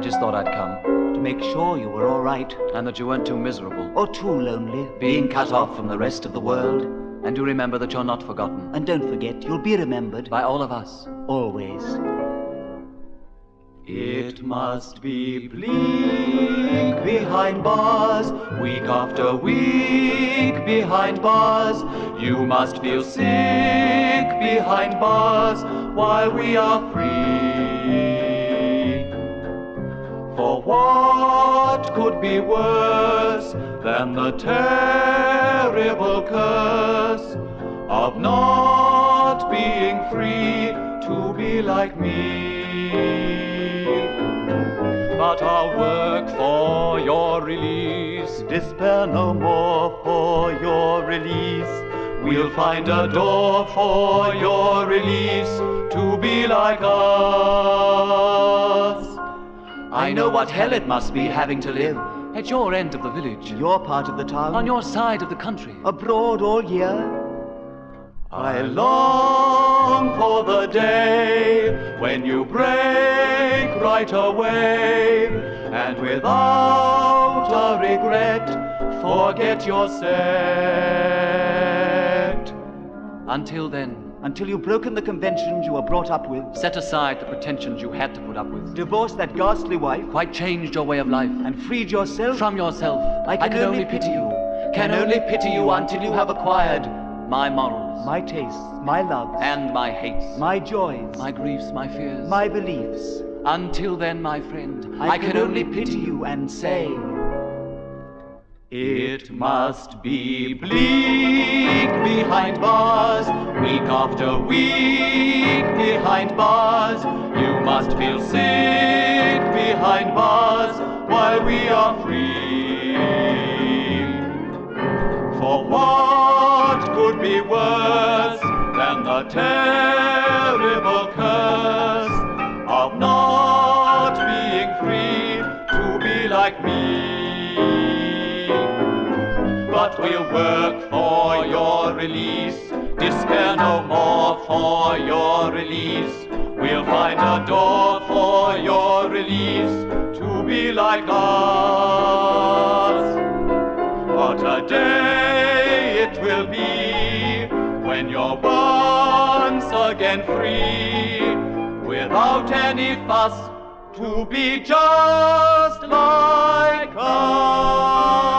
just thought I'd come. To make sure you were all right. And that you weren't too miserable. Or too lonely. Being cut off from the rest of the world. And do remember that you're not forgotten. And don't forget, you'll be remembered. By all of us. Always. It must be bleak behind bars, week after week behind bars. You must feel sick behind bars while we are free. For what could be worse than the terrible curse of not being free to be like me? But I'll work for your release. Despair no more for your release. We'll find a door for your release to be like us. I know what hell it must be having to live at your end of the village, Your part of the town. on your side of the country. Abroad all year. I long for the day when you break right away and without a regret forget your set. Until then, Until you've broken the conventions you were brought up with. set aside the pretensions you had to put up with. Divorced that ghastly wife. Quite changed your way of life. And freed yourself. From yourself. I can only pity you. Can only pity you until you have acquired my morals. My tastes, my loves. And my hates. My joys. My griefs, my fears. My beliefs. Until then, my friend, I can only pity you and say, it must be bleak behind bars, week after week behind bars. You must feel sick behind bars while we are free. For what could be worse than the terrible curse of not being free to be like me? But we'll work for your release. Despair no more for your release. We'll find a door for your release to be like us. What a day it will be when you're once again free, without any fuss, to be just like us.